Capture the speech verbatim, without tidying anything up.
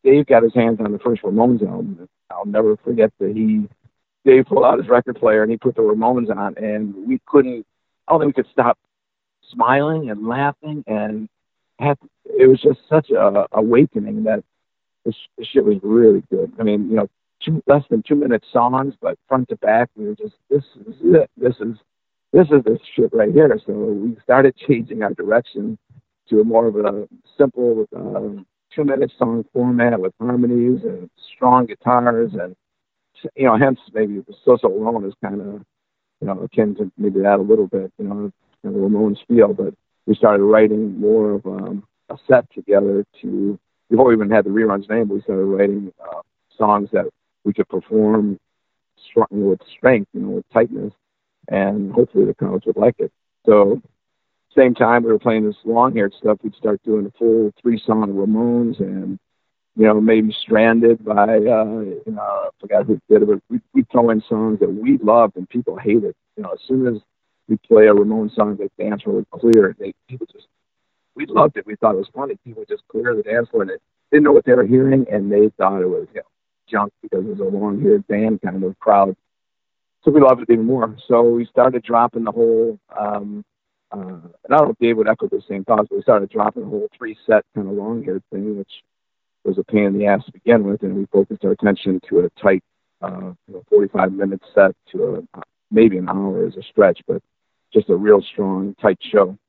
Dave got his hands on the first Ramones album. I'll never forget that he Dave pulled out his record player and he put the Ramones on, and we couldn't. I don't think we could stop smiling and laughing, and had, it was just such a awakening that this, this shit was really good. I mean, you know, two, less than two minute songs, but front to back, we were just this is it. This is this is this shit right here. So we started changing our direction to a more of a simple uh, two minute song format with harmonies and strong guitars, and you know, hence maybe the So So Alone is kind of, you know, akin to maybe that a little bit, you know, kind of Ramones feel. But we started writing more of um, a set together to, before we even had the reruns name, we started writing uh, songs that we could perform strong, with strength, you know, with tightness, and hopefully the crowds would like it. So same time we were playing this long-haired stuff, we'd start doing a full three-song Ramones, and you know, maybe Stranded by, uh, you know, I forgot who did it, but we, we'd throw in songs that we loved and people hated. You know, as soon as we play a Ramones song, the dance floor would clear. They, people just, we loved it. We thought it was funny. People would just clear the dance floor, and they didn't know what they were hearing, and they thought it was, you know, junk because it was a long-haired band kind of crowd. So we loved it even more. So we started dropping the whole, um, uh, and I don't know if Dave would echo the same thoughts, but we started dropping the whole three-set kind of long-haired thing, which was a pain in the ass to begin with, and we focused our attention to a tight, uh, you know, forty-five minute set to a, maybe an hour as a stretch, but just a real strong, tight show.